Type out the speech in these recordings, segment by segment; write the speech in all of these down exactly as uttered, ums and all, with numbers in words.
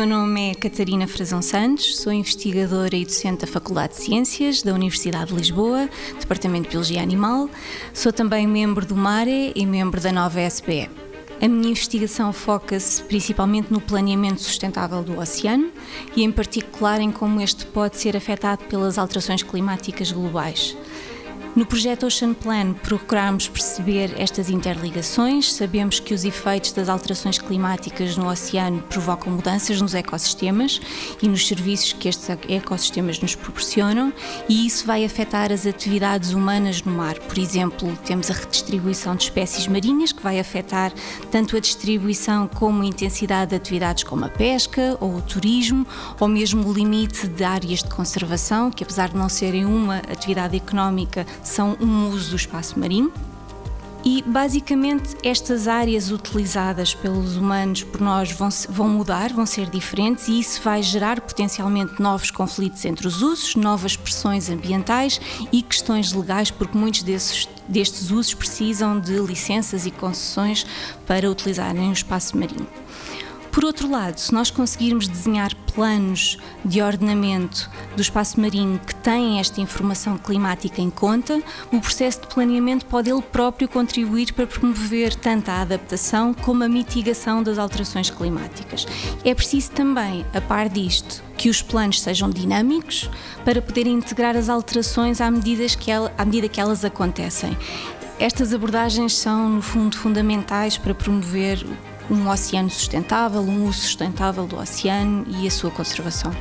meu nome é Catarina Frazão Santos, sou investigadora e docente da Faculdade de Ciências da Universidade de Lisboa, Departamento de Biologia Animal. Sou também membro do MARE e membro da nova S B E. A minha investigação foca-se principalmente no planeamento sustentável do oceano e, em particular, em como este pode ser afetado pelas alterações climáticas globais. No projeto Ocean Plan procuramos perceber estas interligações. Sabemos que os efeitos das alterações climáticas no oceano provocam mudanças nos ecossistemas e nos serviços que estes ecossistemas nos proporcionam, e isso vai afetar as atividades humanas no mar. Por exemplo, temos a redistribuição de espécies marinhas, que vai afetar tanto a distribuição como a intensidade de atividades como a pesca ou o turismo, ou mesmo o limite de áreas de conservação, que apesar de não serem uma atividade económica, são um uso do espaço marinho. E basicamente estas áreas utilizadas pelos humanos por nós vão, vão mudar, vão ser diferentes, e isso vai gerar potencialmente novos conflitos entre os usos, novas pressões ambientais e questões legais, porque muitos desses, destes usos precisam de licenças e concessões para utilizarem o espaço marinho. Por outro lado, se nós conseguirmos desenhar planos de ordenamento do espaço marinho que têm esta informação climática em conta, o processo de planeamento pode ele próprio contribuir para promover tanto a adaptação como a mitigação das alterações climáticas. É preciso também, a par disto, que os planos sejam dinâmicos para poderem integrar as alterações à medida que, ela, à medida que elas acontecem. Estas abordagens são, no fundo, fundamentais para promover um oceano sustentável, um uso sustentável do oceano e a sua conservação.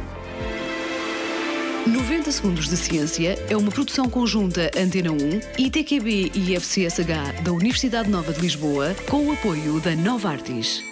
noventa Segundos de Ciência é uma produção conjunta Antena um, I T Q B e I F C S H da Universidade Nova de Lisboa, com o apoio da Novartis.